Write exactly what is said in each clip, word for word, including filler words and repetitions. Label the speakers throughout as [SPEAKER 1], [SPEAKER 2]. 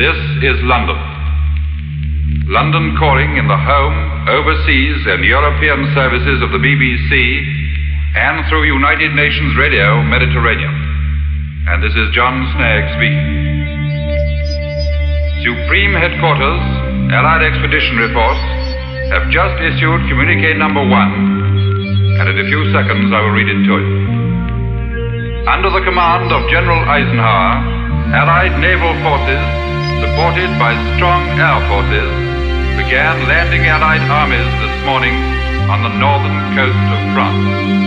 [SPEAKER 1] This is London. London calling in the home, overseas, and European services of the B B C and through United Nations Radio Mediterranean. And this is John Snagg speaking. Supreme Headquarters, Allied Expeditionary Force, have just issued communique number one, and in a few seconds I will read it to you. Under the command of General Eisenhower, Allied naval forces, supported by strong air forces, began landing Allied armies this morning on the northern coast of France.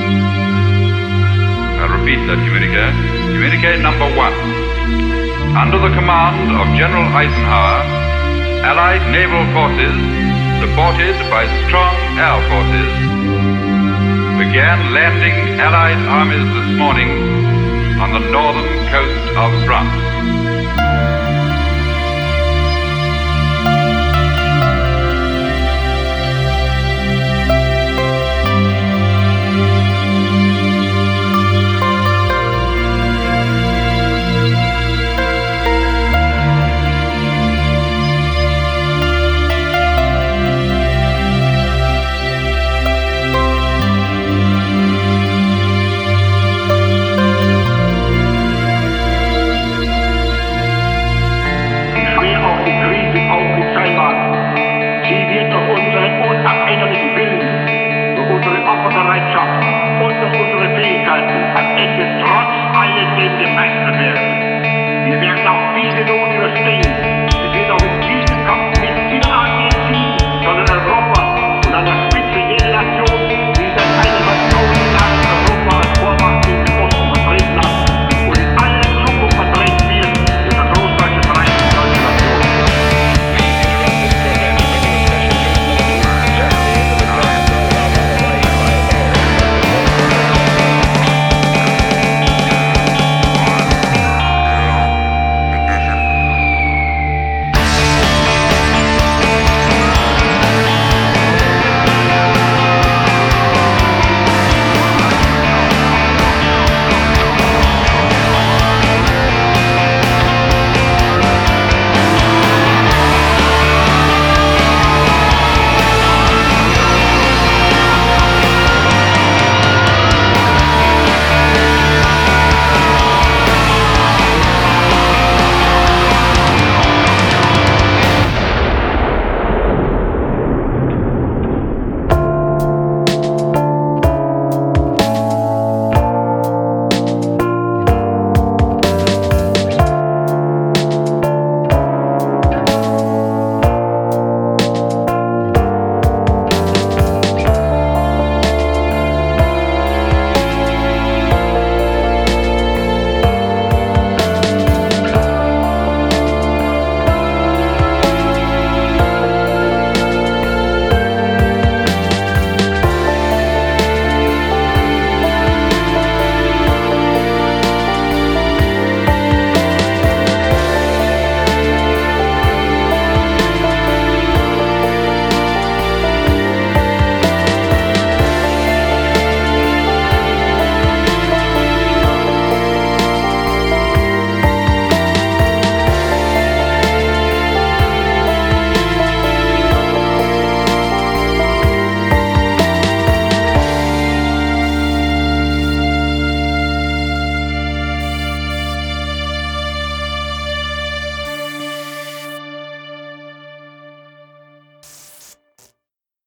[SPEAKER 1] I'll repeat that communique. Communique number one. Under the command of General Eisenhower, Allied naval forces, supported by strong air forces, began landing Allied armies this morning on the northern coast of France.